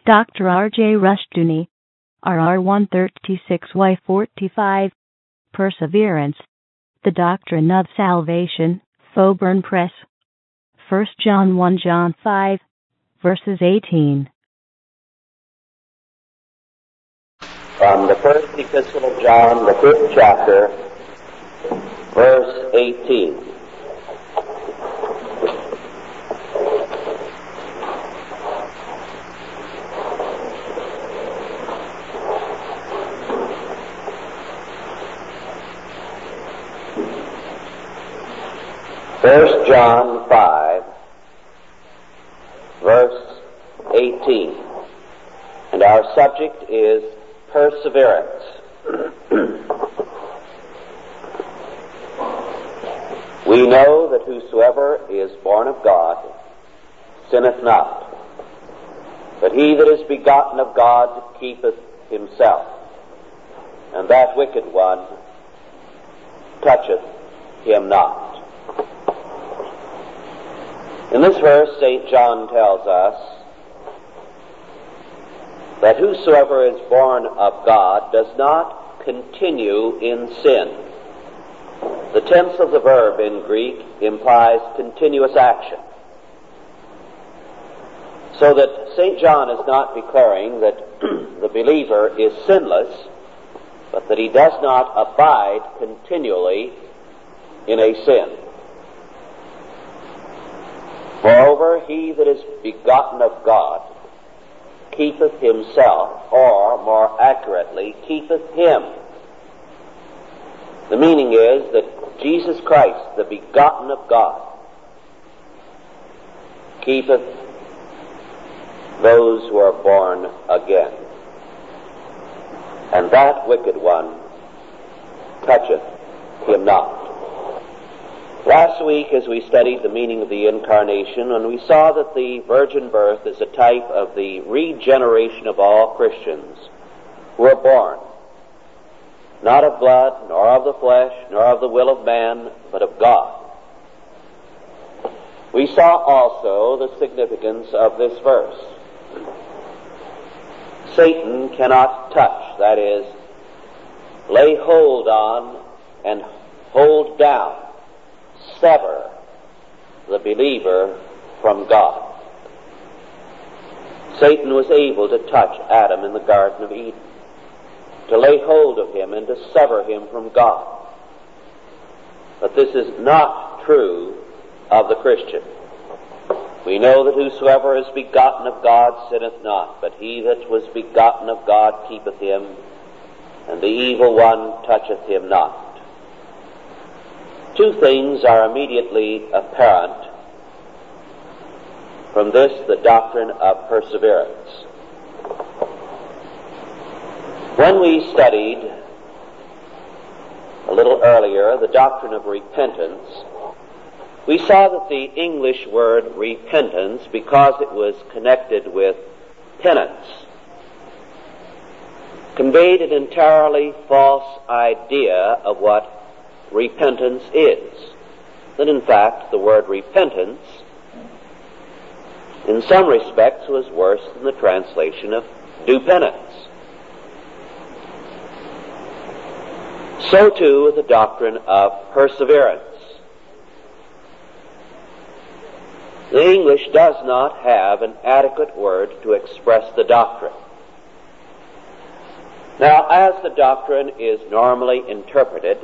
Dr. R.J. Rushdoony, RR 136Y45, Perseverance, The Doctrine of Salvation, Faubourn Press, 1 John 1 John 5, verses 18. From the first epistle of John, the 5th chapter, verse 18. First John 5, verse 18. And our subject is perseverance. We know that whosoever is born of God sinneth not, but he that is begotten of God keepeth himself, and that wicked one toucheth him not. In this verse, St. John tells us that whosoever is born of God does not continue in sin. The tense of the verb in Greek implies continuous action. So that St. John is not declaring that the believer is sinless, but that he does not abide continually in a sin. Moreover, he that is begotten of God keepeth himself, or more accurately, keepeth him. The meaning is that Jesus Christ, the begotten of God, keepeth those who are born again, and that wicked one toucheth him not. Last week, as we studied the meaning of the Incarnation, and we saw that the virgin birth is a type of the regeneration of all Christians who are born, not of blood, nor of the flesh, nor of the will of man, but of God. We saw also the significance of this verse. Satan cannot touch, that is, lay hold on and hold down, sever the believer from God. Satan was able to touch Adam in the Garden of Eden, to lay hold of him and to sever him from God. But this is not true of the Christian. We know that whosoever is begotten of God sinneth not, but he that was begotten of God keepeth him, and the evil one toucheth him not. Two things are immediately apparent from this, the doctrine of perseverance. When we studied a little earlier the doctrine of repentance, we saw that the English word repentance, because it was connected with penance, conveyed an entirely false idea of what repentance is. That in fact the word repentance in some respects was worse than the translation of do penance. So too with the doctrine of perseverance. The English does not have an adequate word to express the doctrine. Now, as the doctrine is normally interpreted,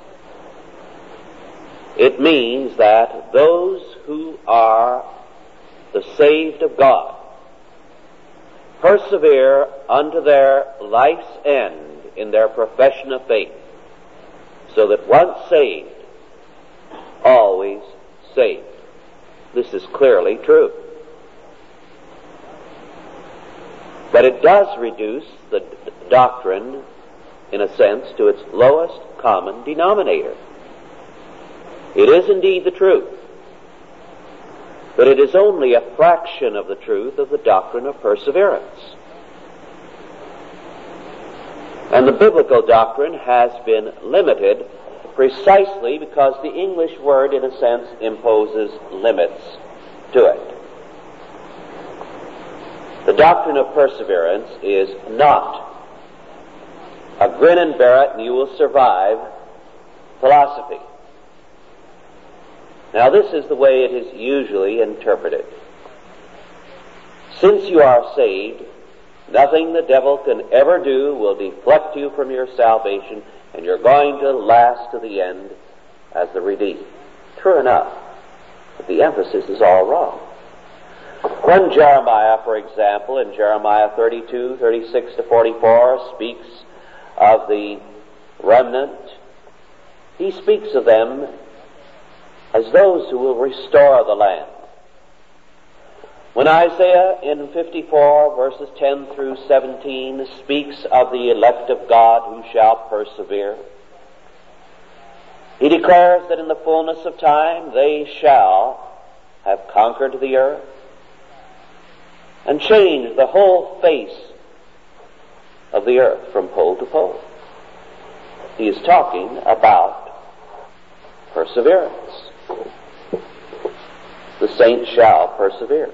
it means that those who are the saved of God persevere unto their life's end in their profession of faith, so that once saved, always saved. This is clearly true. But it does reduce the doctrine, in a sense, to its lowest common denominator. It is indeed the truth, but it is only a fraction of the truth of the doctrine of perseverance. And the biblical doctrine has been limited precisely because the English word, in a sense, imposes limits to it. The doctrine of perseverance is not a grin and bear it and you will survive philosophy. Now this is the way it is usually interpreted. Since you are saved, nothing the devil can ever do will deflect you from your salvation, and you're going to last to the end as the redeemed. True enough, but the emphasis is all wrong. When Jeremiah, for example, in Jeremiah 32, 36 to 44, speaks of the remnant, he speaks of them as those who will restore the land. When Isaiah in 54 verses 10 through 17 speaks of the elect of God who shall persevere, he declares that in the fullness of time they shall have conquered the earth and changed the whole face of the earth from pole to pole. He is talking about perseverance. The saints shall persevere.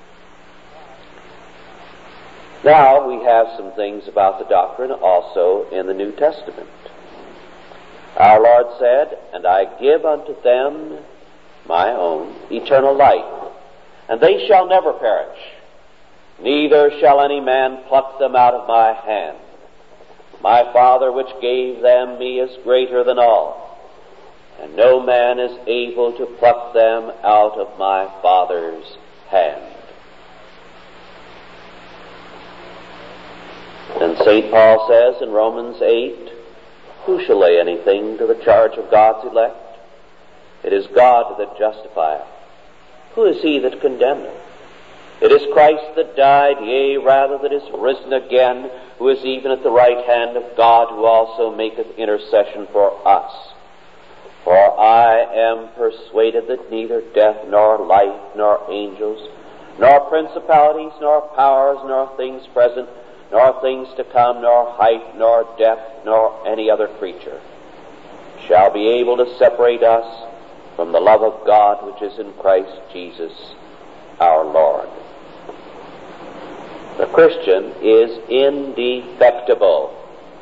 Now we have some things about the doctrine also in the New Testament. Our Lord said, "And I give unto them my own eternal life, and they shall never perish, neither shall any man pluck them out of my hand. My Father which gave them me is greater than all, and no man is able to pluck them out of my Father's hand." And St. Paul says in Romans 8, "Who shall lay anything to the charge of God's elect? It is God that justifieth. Who is he that condemneth? It is Christ that died, yea, rather that is risen again, who is even at the right hand of God, who also maketh intercession for us. For I am persuaded that neither death, nor life, nor angels, nor principalities, nor powers, nor things present, nor things to come, nor height, nor depth, nor any other creature shall be able to separate us from the love of God which is in Christ Jesus our Lord." The Christian is indefectible.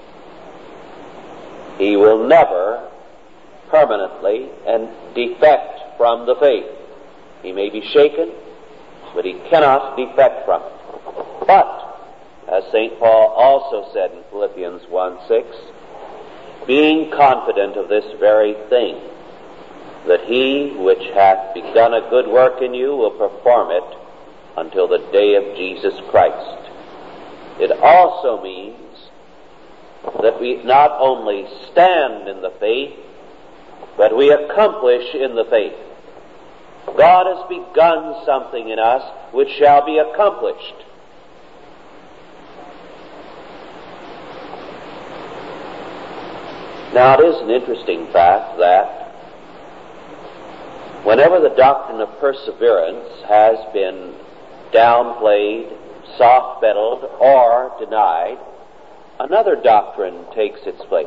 He will never permanently and defect from the faith. He may be shaken, but he cannot defect from it. But as St. Paul also said in Philippians 1:6, "Being confident of this very thing, that he which hath begun a good work in you will perform it until the day of Jesus Christ." It also means that we not only stand in the faith, but we accomplish in the faith. God has begun something in us which shall be accomplished. Now, it is an interesting fact that whenever the doctrine of perseverance has been downplayed, soft-pedaled, or denied, another doctrine takes its place.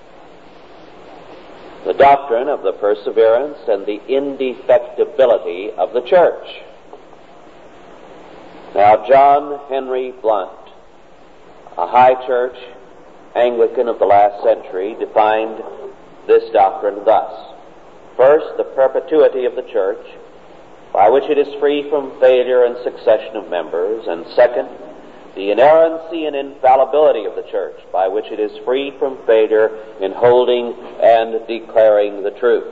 The doctrine of the perseverance and the indefectibility of the church. Now, John Henry Blunt, a high church Anglican of the last century, defined this doctrine thus: first, the perpetuity of the church, by which it is free from failure and succession of members; and second, the inerrancy and infallibility of the church, by which it is free from failure in holding and declaring the truth.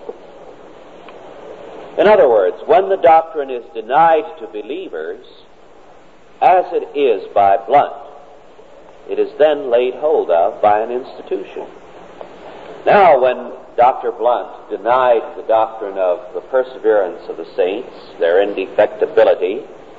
In other words, when the doctrine is denied to believers, as it is by Blunt, it is then laid hold of by an institution. Now, when Dr. Blunt denied the doctrine of the perseverance of the saints, their indefectibility,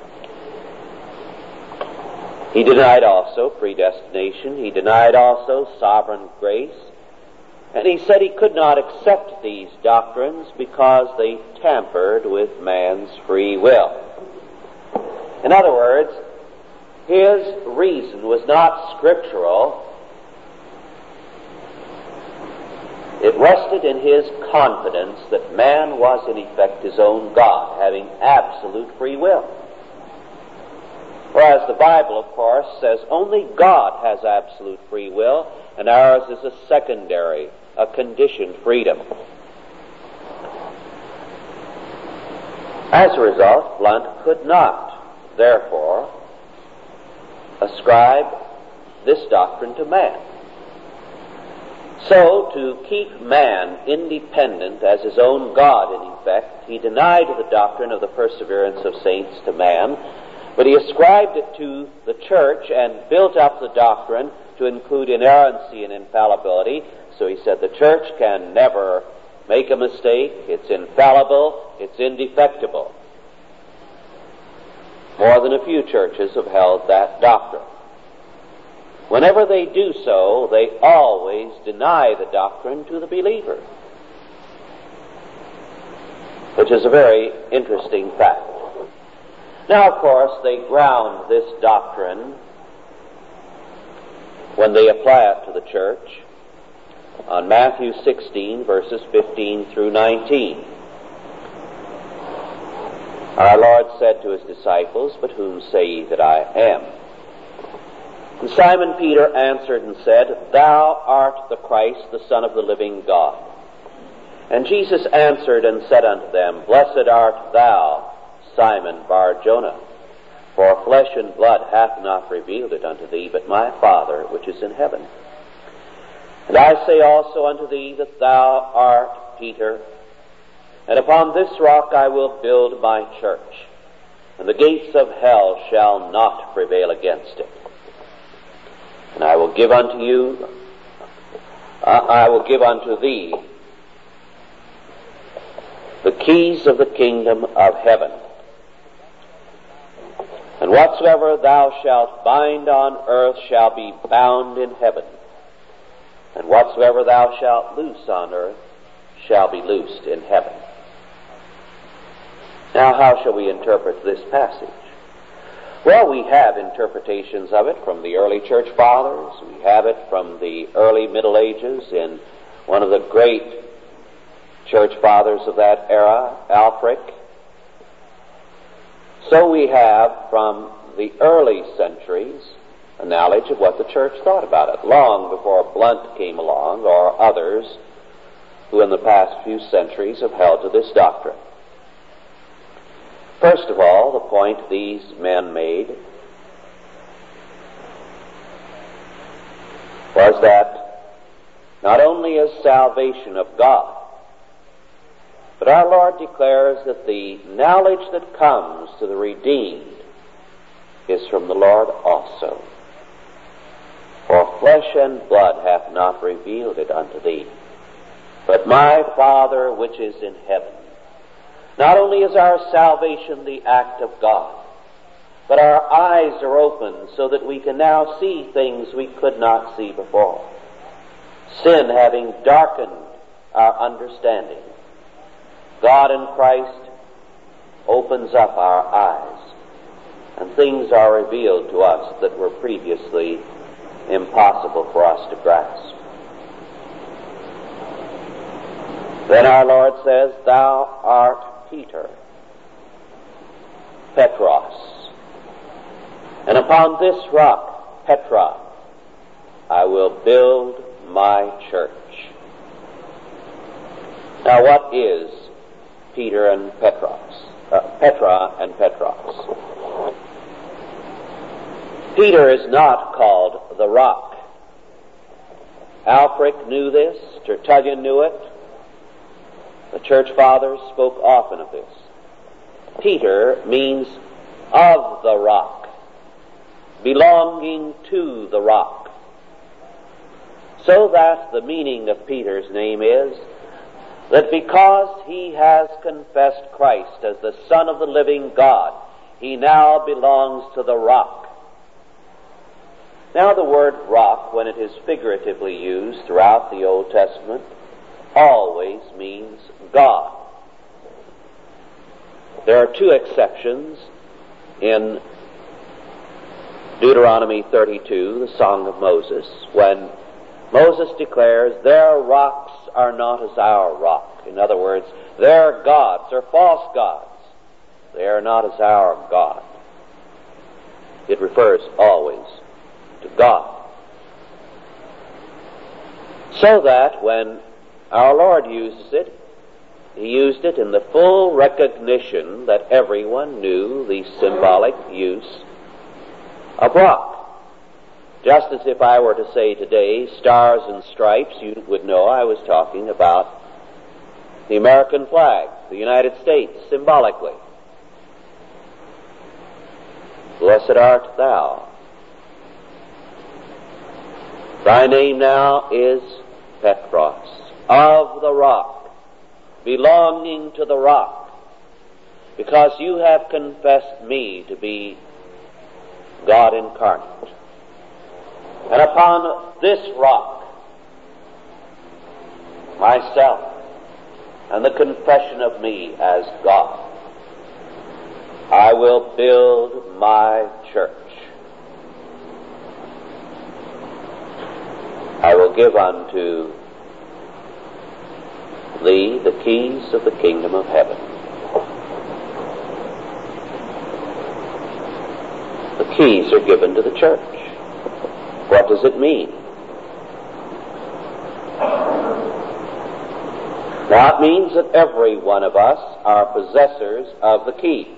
he denied also predestination, he denied also sovereign grace, and he said he could not accept these doctrines because they tampered with man's free will. In other words, his reason was not scriptural. It rested in his confidence that man was in effect his own God, having absolute free will. Whereas the Bible, of course, says only God has absolute free will, and ours is a secondary, a conditioned freedom. As a result, Blount could not, therefore, ascribe this doctrine to man. So, to keep man independent as his own God, in effect, he denied the doctrine of the perseverance of saints to man, but he ascribed it to the church and built up the doctrine to include inerrancy and infallibility. So he said the church can never make a mistake, it's infallible, it's indefectible. More than a few churches have held that doctrine. Whenever they do so, they always deny the doctrine to the believer, which is a very interesting fact. Now, of course, they ground this doctrine, when they apply it to the church, on Matthew 16, verses 15 through 19. Our Lord said to his disciples, "But whom say ye that I am?" And Simon Peter answered and said, "Thou art the Christ, the Son of the living God." And Jesus answered and said unto them, "Blessed art thou, Simon Bar-Jonah, for flesh and blood hath not revealed it unto thee, but my Father which is in heaven. And I say also unto thee that thou art Peter, and upon this rock I will build my church, and the gates of hell shall not prevail against it. And I will give unto thee the keys of the kingdom of heaven. And whatsoever thou shalt bind on earth shall be bound in heaven, and whatsoever thou shalt loose on earth shall be loosed in heaven." Now, how shall we interpret this passage? Well, we have interpretations of it from the early church fathers. We have it from the early Middle Ages in one of the great church fathers of that era, Alfric. So we have from the early centuries a knowledge of what the church thought about it, long before Blount came along or others who in the past few centuries have held to this doctrine. First of all, the point these men made was that not only is salvation of God, but our Lord declares that the knowledge that comes to the redeemed is from the Lord also. For flesh and blood hath not revealed it unto thee, but my Father which is in heaven. Not only is our salvation the act of God, but our eyes are opened so that we can now see things we could not see before. Sin having darkened our understanding, God in Christ opens up our eyes, and things are revealed to us that were previously impossible for us to grasp. Then our Lord says, "Thou art Peter, Petros, and upon this rock, Petra, I will build my church." Now, what is Peter and Petros? Petra and Petros. Peter is not called the rock. Alfric knew this. Tertullian knew it. The church fathers spoke often of this. Peter means of the rock, belonging to the rock. So that the meaning of Peter's name is that because he has confessed Christ as the Son of the living God, he now belongs to the rock. Now, the word rock, when it is figuratively used throughout the Old Testament, always means God. There are two exceptions in Deuteronomy 32, the Song of Moses, when Moses declares, "Their rocks are not as our rock." In other words, their gods are false gods. They are not as our God. It refers always to God. So that when our Lord uses it, He used it in the full recognition that everyone knew the symbolic use of rock. Just as if I were to say today, stars and stripes, you would know I was talking about the American flag, the United States, symbolically. Blessed art thou. Thy name now is Petros, of the rock, belonging to the rock, because you have confessed me to be God incarnate. And upon this rock, myself, and the confession of me as God, I will build my church. I will give unto thee the keys of the kingdom of heaven. The keys are given to the church. What does it mean? Now it means that every one of us are possessors of the keys.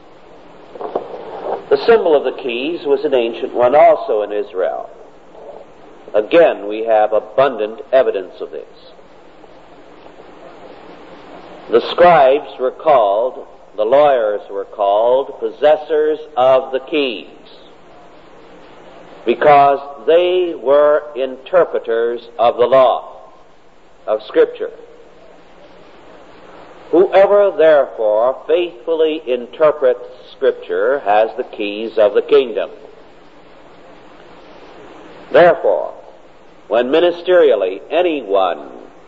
The symbol of the keys was an ancient one also in Israel. Again, we have abundant evidence of this. The scribes were called, the lawyers were called possessors of the keys, because they were interpreters of the law, of Scripture. Whoever therefore faithfully interprets Scripture has the keys of the kingdom. Therefore, when ministerially anyone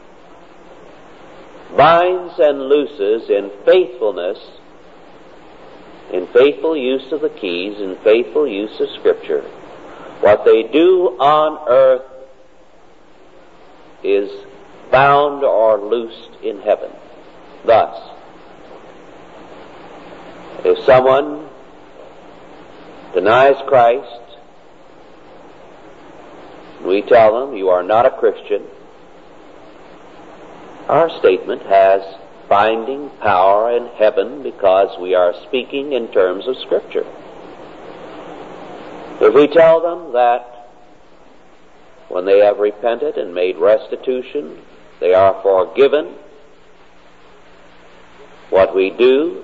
binds and looses in faithfulness, in faithful use of the keys, in faithful use of Scripture, what they do on earth is bound or loosed in heaven. Thus, if someone denies Christ, we tell them, you are not a Christian, our statement has binding power in heaven because we are speaking in terms of Scripture. If we tell them that when they have repented and made restitution, they are forgiven, what we do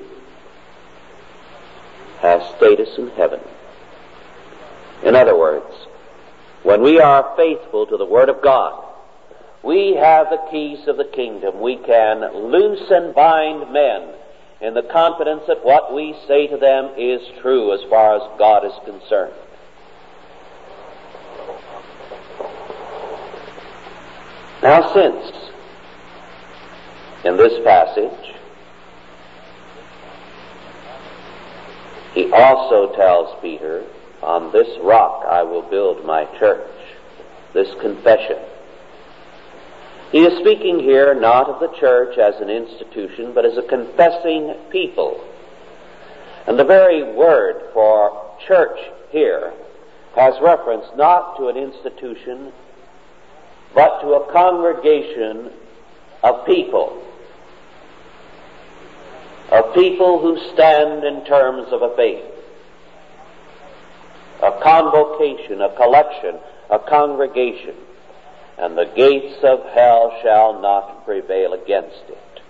has status in heaven. In other words, when we are faithful to the Word of God, we have the keys of the kingdom. We can loose and bind men in the confidence that what we say to them is true as far as God is concerned. Now, since in this passage he also tells Peter, on this rock I will build my church, this confession. He is speaking here not of the church as an institution, but as a confessing people. And the very word for church here has reference not to an institution, but to a congregation of people who stand in terms of a faith, a convocation, a collection, a congregation, and the gates of hell shall not prevail against it.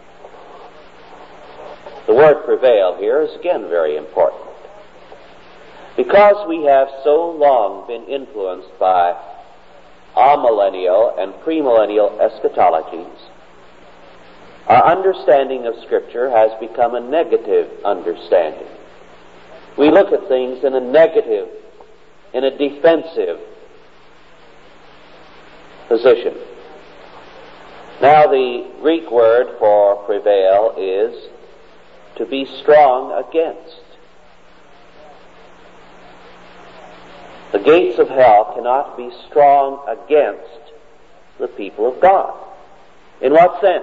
The word prevail here is again very important, because we have so long been influenced by amillennial and premillennial eschatologies. Our understanding of Scripture has become a negative understanding. We look at things in a negative, in a defensive position. Now, the Greek word for prevail is to be strong against. The gates of hell cannot be strong against the people of God. In what sense?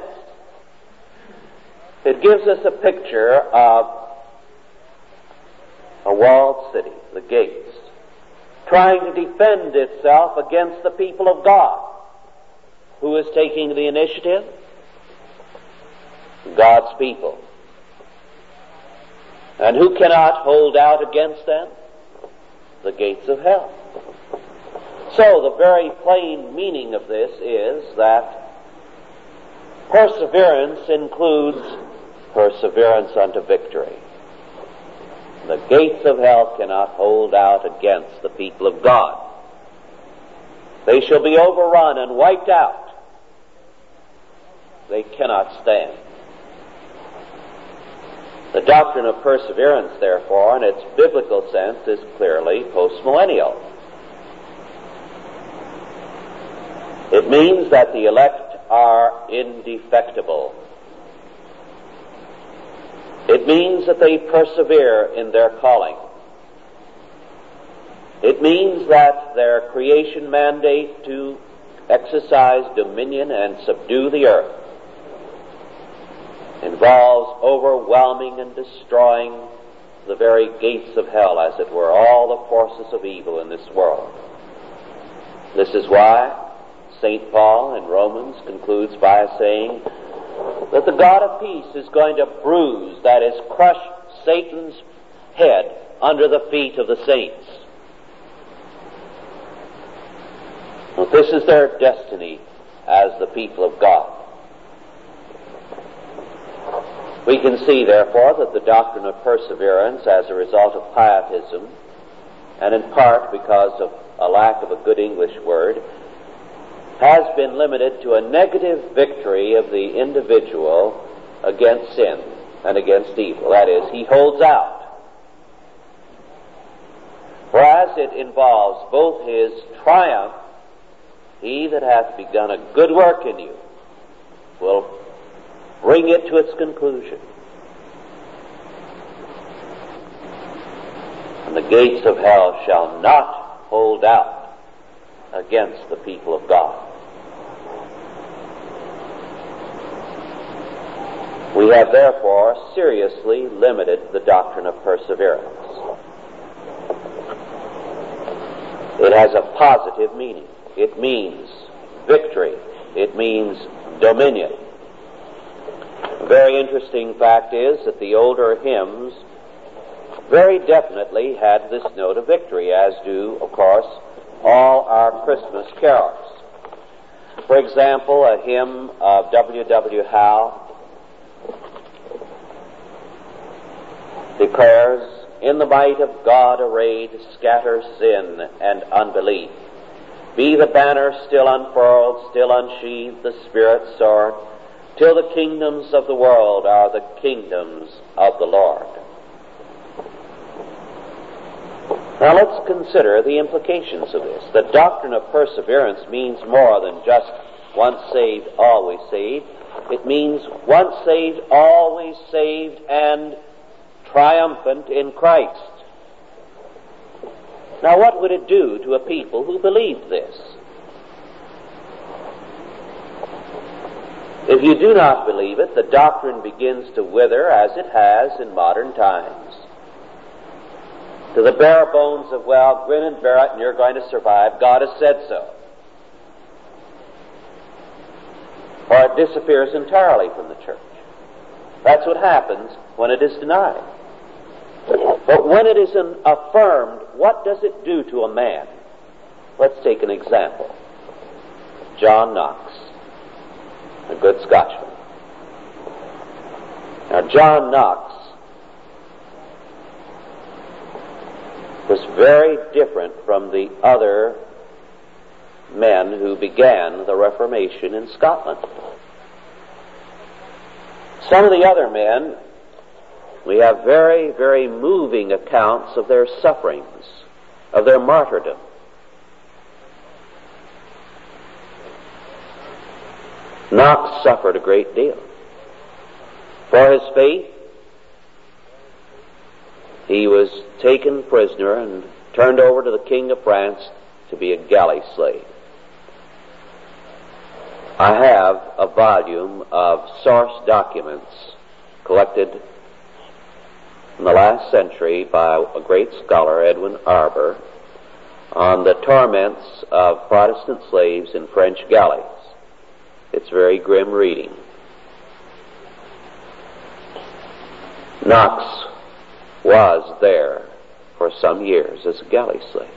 It gives us a picture of a walled city. the gates, trying to defend itself against the people of God. Who is taking the initiative? God's people. And who cannot hold out against them? The gates of hell. So the very plain meaning of this is that perseverance includes perseverance unto victory. The gates of hell cannot hold out against the people of God. They shall be overrun and wiped out. They cannot stand. The doctrine of perseverance, therefore, in its biblical sense, is clearly postmillennial. It means that the elect are indefectible. It means that they persevere in their calling. It means that their creation mandate to exercise dominion and subdue the earth involves overwhelming and destroying the very gates of hell, as it were, all the forces of evil in this world. This is why St. Paul in Romans concludes by saying that the God of peace is going to bruise, that is, crush Satan's head under the feet of the saints. Well, this is their destiny as the people of God. We can see, therefore, that the doctrine of perseverance, as a result of pietism, and in part because of a lack of a good English word, has been limited to a negative victory of the individual against sin and against evil. That is, he holds out. Whereas it involves both his triumph, he that hath begun a good work in you will bring it to its conclusion. And the gates of hell shall not hold out against the people of God. We have therefore seriously limited the doctrine of perseverance. It has a positive meaning. It means victory. It means dominion. A very interesting fact is that the older hymns very definitely had this note of victory, as do, of course, all our Christmas carols. For example, a hymn of W. W. Howe declares, "In the might of God arrayed, scatter sin and unbelief. Be the banner still unfurled, still unsheathed, the Spirit's sword, till the kingdoms of the world are the kingdoms of the Lord." Now let's consider the implications of this. The doctrine of perseverance means more than just once saved, always saved. It means once saved, always saved, and triumphant in Christ. Now what would it do to a people who believed this? If you do not believe it, the doctrine begins to wither as it has in modern times. To the bare bones of, well, grin and bear it and you're going to survive, God has said so. Or it disappears entirely from the church. That's what happens when it is denied. But when it is affirmed, what does it do to a man? Let's take an example. John Knox, a good Scotchman. Now, John Knox was very different from the other men who began the Reformation in Scotland. Some of the other men, we have very, very moving accounts of their sufferings, of their martyrdom. Knox suffered a great deal. For his faith, he was taken prisoner and turned over to the King of France to be a galley slave. I have a volume of source documents collected in the last century by a great scholar, Edwin Arber, on the torments of Protestant slaves in French galleys. It's very grim reading. Knox was there for some years as a galley slave.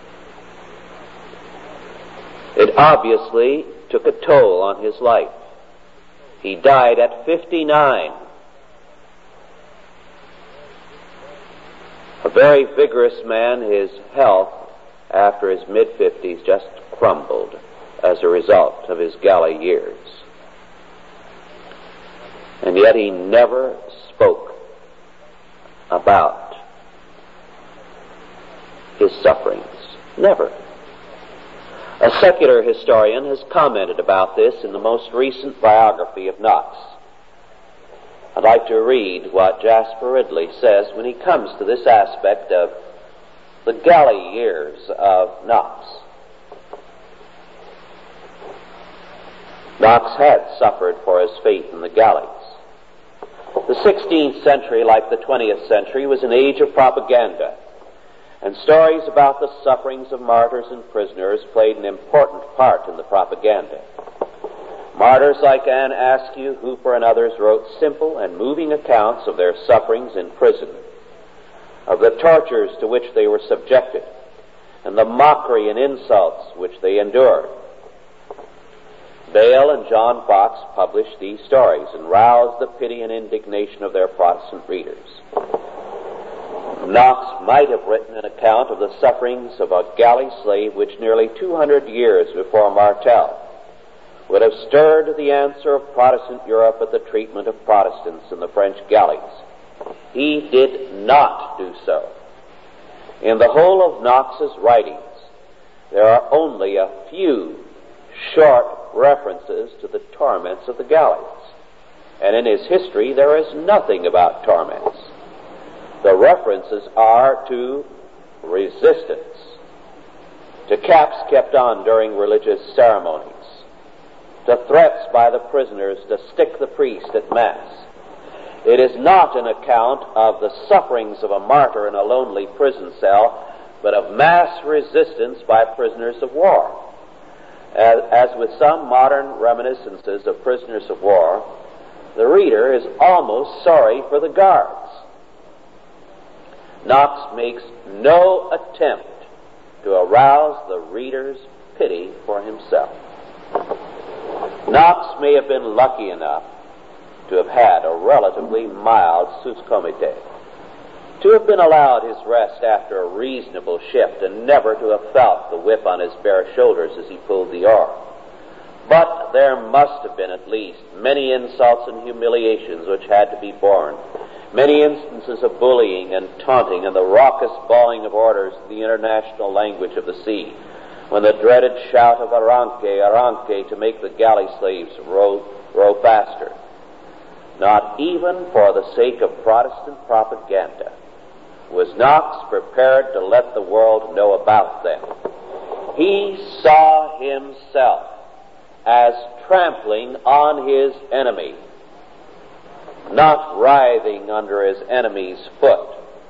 It obviously took a toll on his life. He died at 59. A very vigorous man. His health after his mid-50s just crumbled as a result of his galley years. And yet he never spoke about his sufferings. Never. A secular historian has commented about this in the most recent biography of Knox. I'd like to read what Jasper Ridley says when he comes to this aspect of the galley years of Knox. Knox had suffered for his faith in the galleys. The 16th century, like the 20th century, was an age of propaganda, and stories about the sufferings of martyrs and prisoners played an important part in the propaganda. Martyrs like Anne Askew, Hooper, and others wrote simple and moving accounts of their sufferings in prison, of the tortures to which they were subjected, and the mockery and insults which they endured. Bale and John Fox published these stories and roused the pity and indignation of their Protestant readers. Knox might have written an account of the sufferings of a galley slave which nearly 200 years before Martel would have stirred the answer of Protestant Europe at the treatment of Protestants in the French galleys. He did not do so. In the whole of Knox's writings, there are only a few short references to the torments of the galleys. And in his history, there is nothing about torments. The references are to resistance, to caps kept on during religious ceremonies, to threats by the prisoners to stick the priest at Mass. It is not an account of the sufferings of a martyr in a lonely prison cell, but of mass resistance by prisoners of war. As with some modern reminiscences of prisoners of war, the reader is almost sorry for the guards. Knox makes no attempt to arouse the reader's pity for himself. Knox may have been lucky enough to have had a relatively mild sus comite, to have been allowed his rest after a reasonable shift, and never to have felt the whip on his bare shoulders as he pulled the oar. But there must have been at least many insults and humiliations which had to be borne, many instances of bullying and taunting and the raucous bawling of orders in the international language of the sea, when the dreaded shout of Arranque, Arranque, to make the galley slaves row faster. Not even for the sake of Protestant propaganda was Knox prepared to let the world know about them. He saw himself as trampling on his enemy, not writhing under his enemy's foot.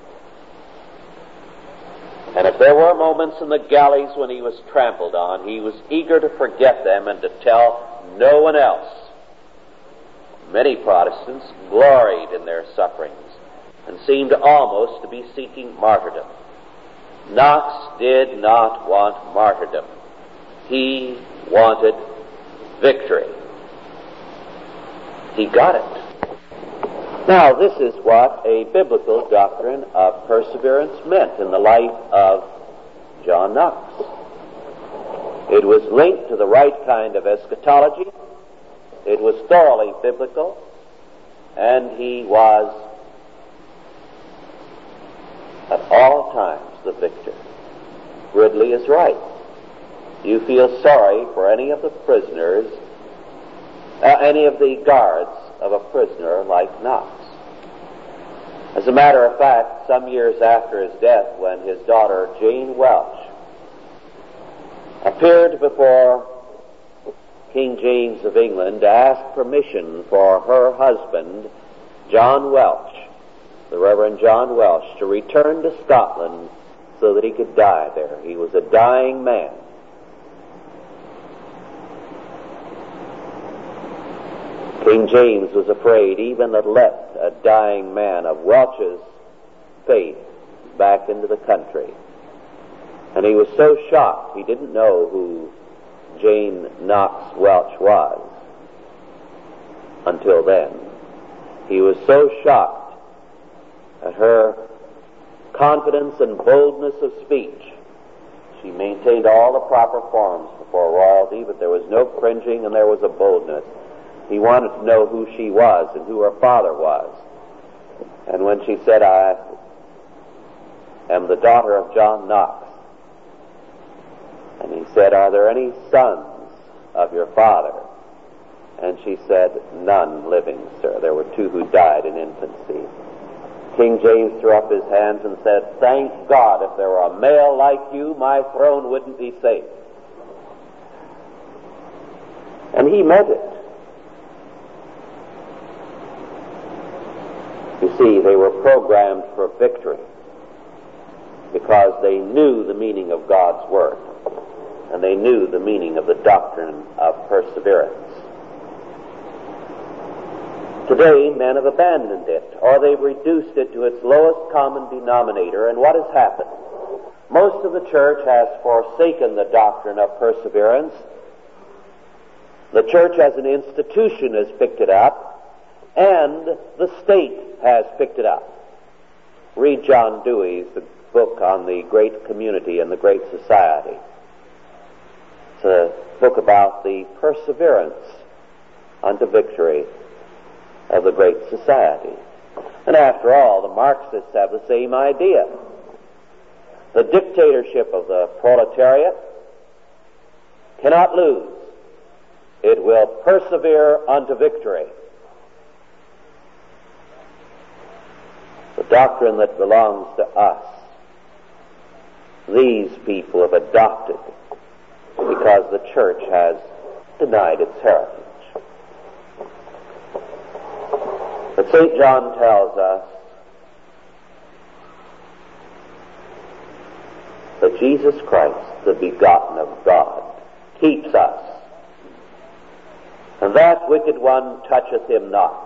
And if there were moments in the galleys when he was trampled on, he was eager to forget them and to tell no one else. Many Protestants gloried in their sufferings and seemed almost to be seeking martyrdom. Knox did not want martyrdom. He wanted victory. He got it. Now, this is what a biblical doctrine of perseverance meant in the life of John Knox. It was linked to the right kind of eschatology. It was thoroughly biblical, and he was at all times the victor. Ridley is right. You feel sorry for any of the prisoners, any of the guards of a prisoner like Knox. As a matter of fact, some years after his death, when his daughter Jane Welch appeared before King James of England to ask permission for her husband, John Welch, the Reverend John Welsh, to return to Scotland so that he could die there. He was a dying man. King James was afraid even to let a dying man of Welch's faith back into the country. And he was so shocked, he didn't know who Jane Knox Welch was until then. He was so shocked at her confidence and boldness of speech. She maintained all the proper forms before royalty, but there was no cringing and there was a boldness. He wanted to know who she was and who her father was. And when she said, "I am the daughter of John Knox," and he said, "Are there any sons of your father?" And she said, "None living, sir. There were 2 who died in infancy." King James threw up his hands and said, "Thank God, if there were a male like you, my throne wouldn't be safe." And he meant it. You see, they were programmed for victory because they knew the meaning of God's Word, and they knew the meaning of the doctrine of perseverance. Today, men have abandoned it, or they've reduced it to its lowest common denominator, and what has happened? Most of the church has forsaken the doctrine of perseverance. The church as an institution has picked it up, and the state has picked it up. Read John Dewey's book on the great community and the great society. It's a book about the perseverance unto victory of the great society. And after all, the Marxists have the same idea. The dictatorship of the proletariat cannot lose. It will persevere unto victory. The doctrine that belongs to us, these people have adopted because the church has denied its heritage. But St. John tells us that Jesus Christ, the begotten of God, keeps us, and that wicked one toucheth him not.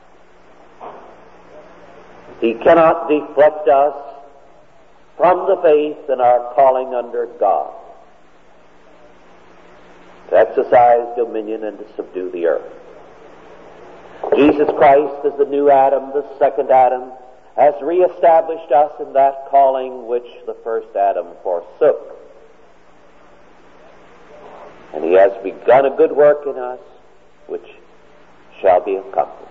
He cannot deflect us from the faith and our calling under God, to exercise dominion and to subdue the earth. Jesus Christ, as the new Adam, the second Adam, has reestablished us in that calling which the first Adam forsook. And he has begun a good work in us, which shall be accomplished.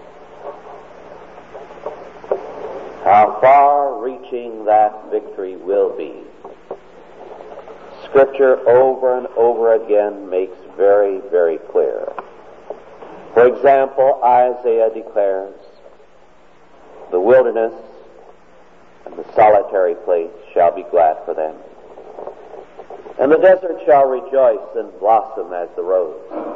How far-reaching that victory will be, Scripture over and over again makes very, very clear. For example, Isaiah declares, "The wilderness and the solitary place shall be glad for them, and the desert shall rejoice and blossom as the rose.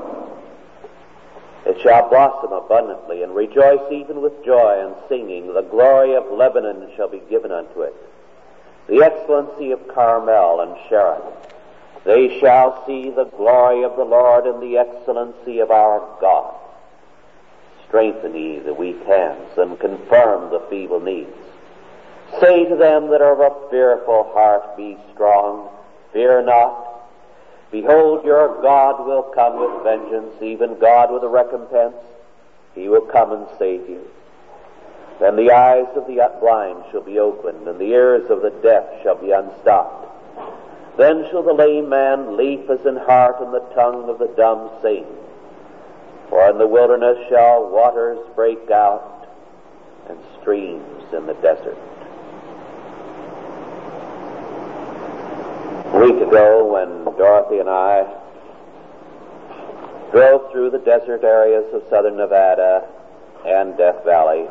It shall blossom abundantly and rejoice even with joy and singing. The glory of Lebanon shall be given unto it, the excellency of Carmel and Sharon. They shall see the glory of the Lord and the excellency of our God. Strengthen ye the weak hands and confirm the feeble knees. Say to them that are of a fearful heart, be strong, fear not. Behold, your God will come with vengeance, even God with a recompense. He will come and save you. Then the eyes of the blind shall be opened, and the ears of the deaf shall be unstopped. Then shall the lame man leap as an hart, and the tongue of the dumb sing. For in the wilderness shall waters break out, and streams in the desert." A week ago, when Dorothy and I drove through the desert areas of southern Nevada and Death Valley,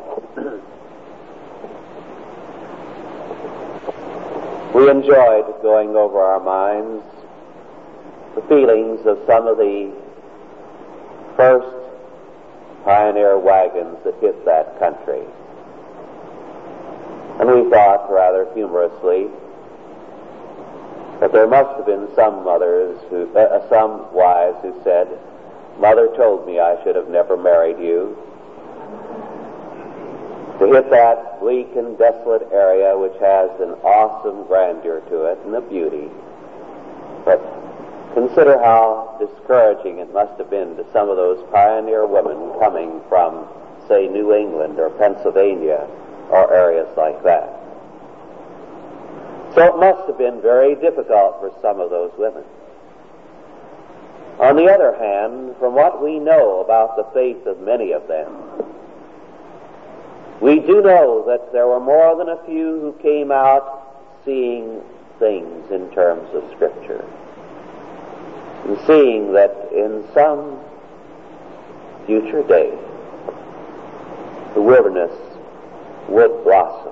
we enjoyed going over our minds the feelings of some of the first pioneer wagons that hit that country. And we thought, rather humorously, that there must have been some mothers some wives who said, "Mother told me I should have never married you." To hit that bleak and desolate area which has an awesome grandeur to it and a beauty. But consider how discouraging it must have been to some of those pioneer women coming from, say, New England or Pennsylvania or areas like that. So it must have been very difficult for some of those women. On the other hand, from what we know about the faith of many of them, we do know that there were more than a few who came out seeing things in terms of Scripture, and seeing that in some future day the wilderness would blossom,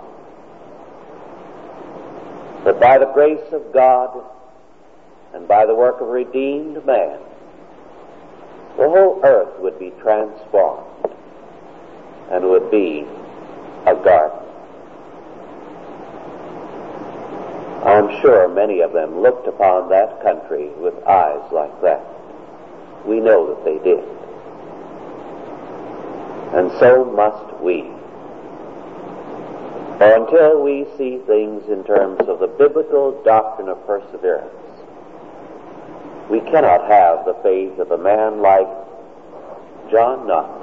that by the grace of God and by the work of redeemed man, the whole earth would be transformed and would be a garden. I'm sure many of them looked upon that country with eyes like that. We know that they did. And so must we. For until we see things in terms of the biblical doctrine of perseverance, we cannot have the faith of a man like John Knox,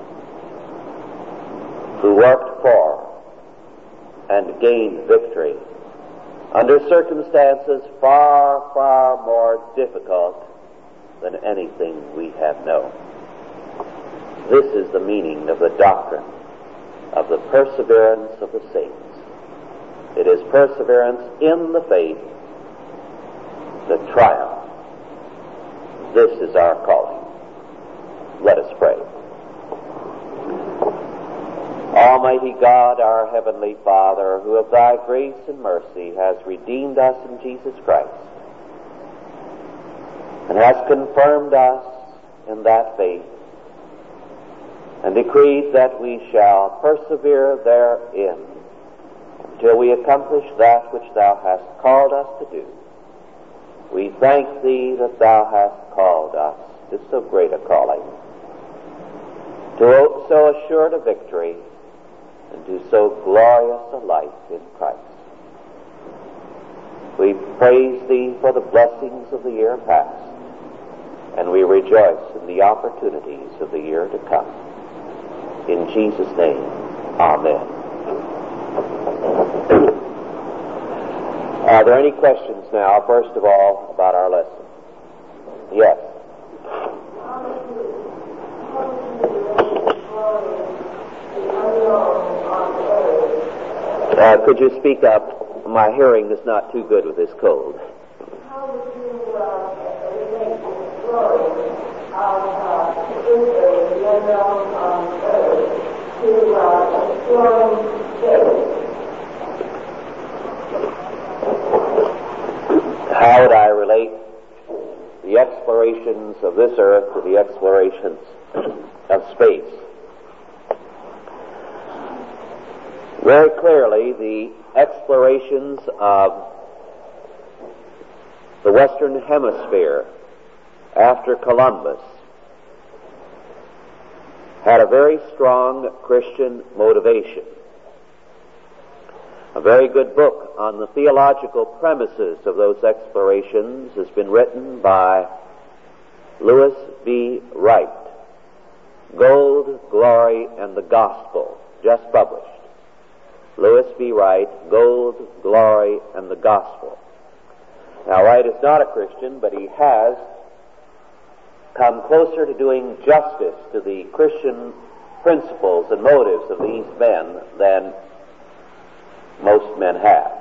who worked for and gained victory under circumstances far, far more difficult than anything we have known. This is the meaning of the doctrine of the perseverance of the saints. It is perseverance in the faith, the triumph. This is our calling. Let us pray. Almighty God, our Heavenly Father, who of Thy grace and mercy has redeemed us in Jesus Christ, and has confirmed us in that faith, and decreed that we shall persevere therein until we accomplish that which Thou hast called us to do. We thank Thee that Thou hast called us to so great a calling, to so assured a victory, and to so glorious a life in Christ. We praise Thee for the blessings of the year past, and we rejoice in the opportunities of the year to come. In Jesus' name, amen. Are there any questions now, first of all, about our lesson? Yes. Could you speak up? My hearing is not too good with this cold. How would you relate the story of Israel, the unknown on earth, to exploring space? How would I relate the explorations of this earth to the explorations of space? Very clearly, the explorations of the Western Hemisphere after Columbus had a very strong Christian motivation. A very good book on the theological premises of those explorations has been written by Lewis B. Wright, Gold, Glory, and the Gospel, just published. Lewis B. Wright, Gold, Glory, and the Gospel. Now, Wright is not a Christian, but he has come closer to doing justice to the Christian principles and motives of these men than most men have.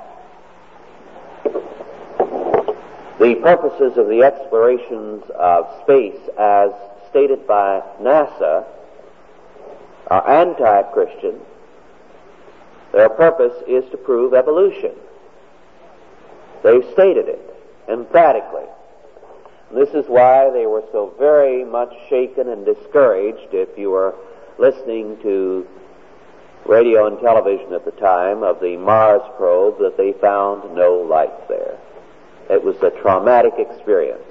The purposes of the explorations of space, as stated by NASA, are anti-Christian. Their purpose is to prove evolution. They've stated it emphatically. And this is why they were so very much shaken and discouraged, if you were listening to radio and television at the time of the Mars probe that they found no life there. It was a traumatic experience.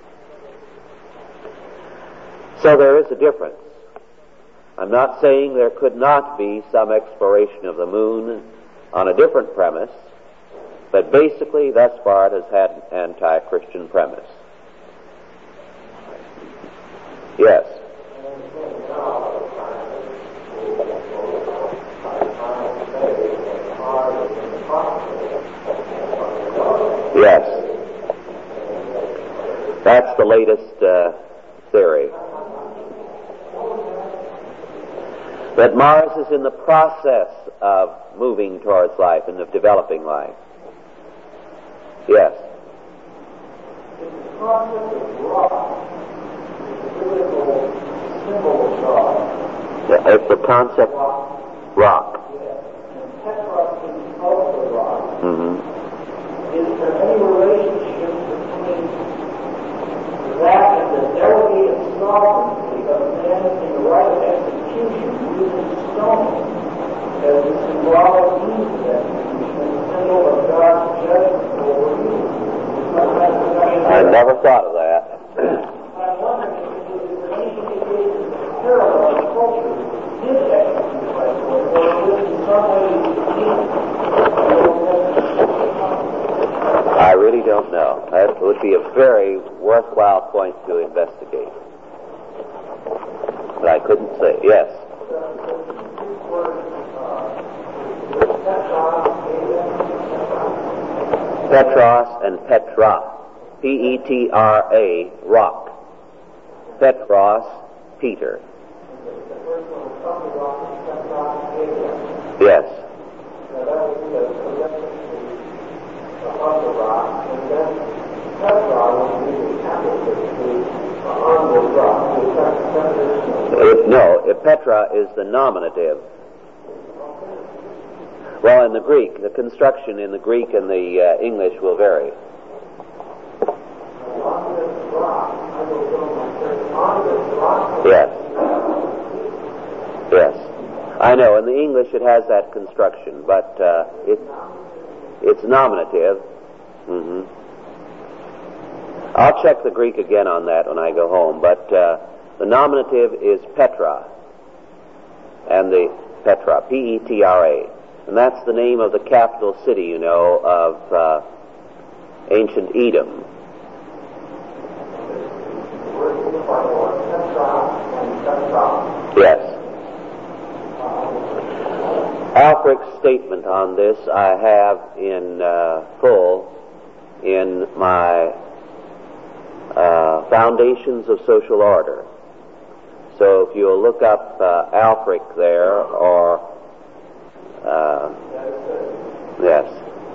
So there is a difference. I'm not saying there could not be some exploration of the moon on a different premise, but basically thus far it has had an anti-Christian premise. Yes. Yes. That's the latest theory. That Mars is in the process of moving towards life and of developing life. Yes. It's the process of rock. It's the physical symbol of God. Yeah, it's the concept rock. Yes. And Petros is also rock. Mm-hmm. Is there any relationship between that and the delegated sovereignty of men in the right of execution using stone as the symbolic means of execution and the symbol of God's judgment over you? I never thought of that. I'm wondering if there any indication of parallel culture did execute like that, or is in some way unique? I really don't know. That would be a very worthwhile point to investigate. But I couldn't say. Yes. Petros and Petra. Petra, rock. Petros, Peter. Yes. No, Petra is the nominative. Well, in the Greek, the construction in the Greek and the English will vary. Yes. Yes. I know, in the English it has that construction, but it's nominative. Mm-hmm. I'll check the Greek again on that when I go home, but the nominative is Petra, and the Petra, Petra, and that's the name of the capital city, you know, of ancient Edom. Yes. Alfric's statement on this I have in full in my Foundations of Social Order. So if you'll look up Alfric there, or yes.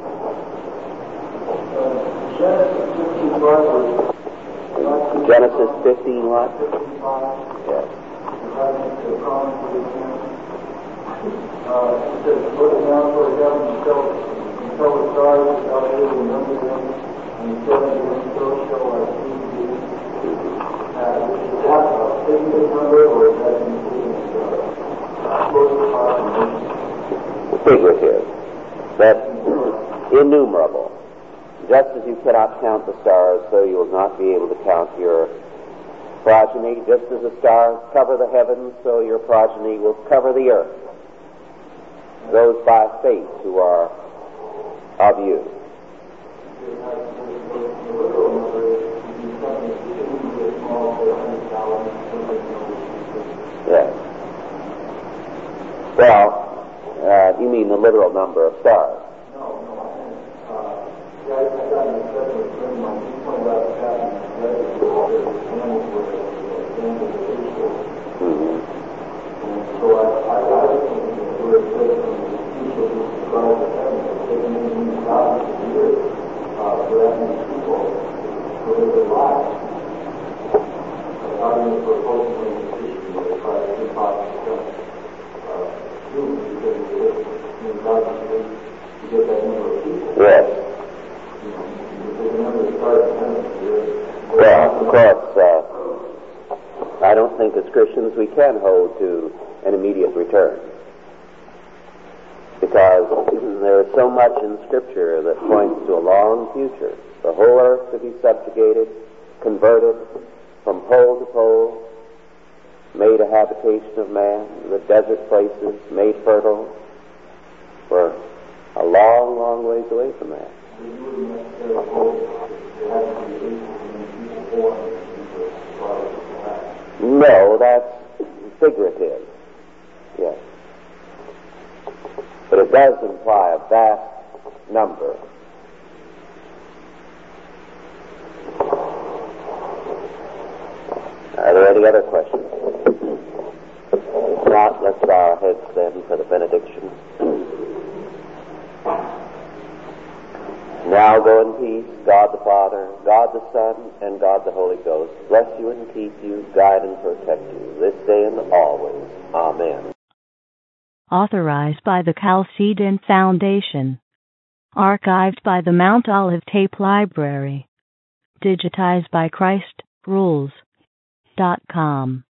Genesis 15 what? Yes. It says, "Look down toward heaven until the stars without able to number them, and he said unto them, so shall I feed you." Is that a figurative number, or is that including figurative? That's innumerable. Just as you cannot count the stars, so you will not be able to count your progeny. Just as the stars cover the heavens, so your progeny will cover the earth. Those by faith who are of you. Yes. Well, you mean the literal number of stars? Yes. Well, of course, I don't think as Christians we can hold to an immediate return. so much in Scripture that points to a long future. The whole earth to be subjugated, converted from pole to pole, made a habitation of man, the desert places made fertile. We're a long, long ways away from that. No, that's figurative. Yes. But it does imply a vast number. Are there any other questions? If not, let's bow our heads then for the benediction. Now go in peace, God the Father, God the Son, and God the Holy Ghost bless you and keep you, guide and protect you, this day and always. Amen. Authorized by the Chalcedon Foundation. Archived by the Mount Olive Tape Library. Digitized by ChristRules.com.